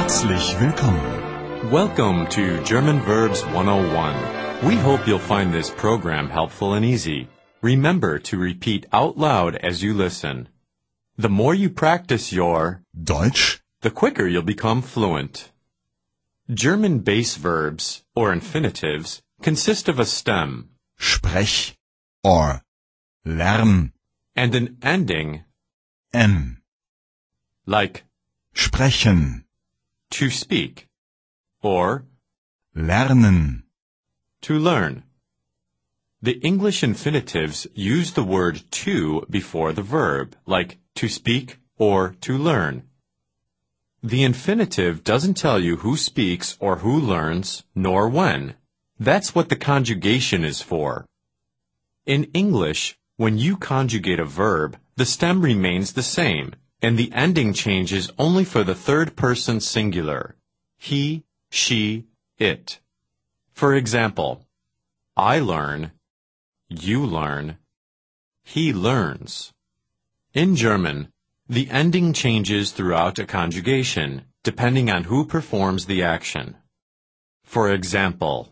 Herzlich willkommen. Welcome to German Verbs 101. We hope you'll find this program helpful and easy. Remember to repeat out loud as you listen. The more you practice your Deutsch, the quicker you'll become fluent. German base verbs, or infinitives, consist of a stem sprech or lern, and an ending n, like sprechen, to speak or lernen. to learn. The English infinitives use the word to before the verb, like to speak or to learn. The infinitive doesn't tell you who speaks or who learns, nor when. That's what the conjugation is for. In English, when you conjugate a verb, the stem remains the same, and the ending changes only for the third person singular. He, she, it. For example, I learn, you learn, he learns. In German, the ending changes throughout a conjugation, depending on who performs the action. For example,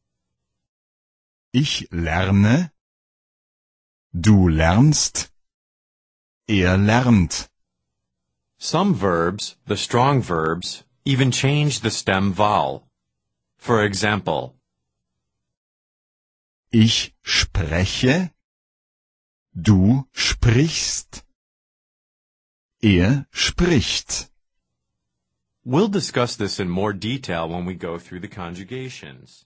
Ich lerne, du lernst, lernt. some verbs, the strong verbs, even change the stem vowel. For example, Ich spreche, du sprichst, spricht. we'll discuss this in more detail when we go through the conjugations.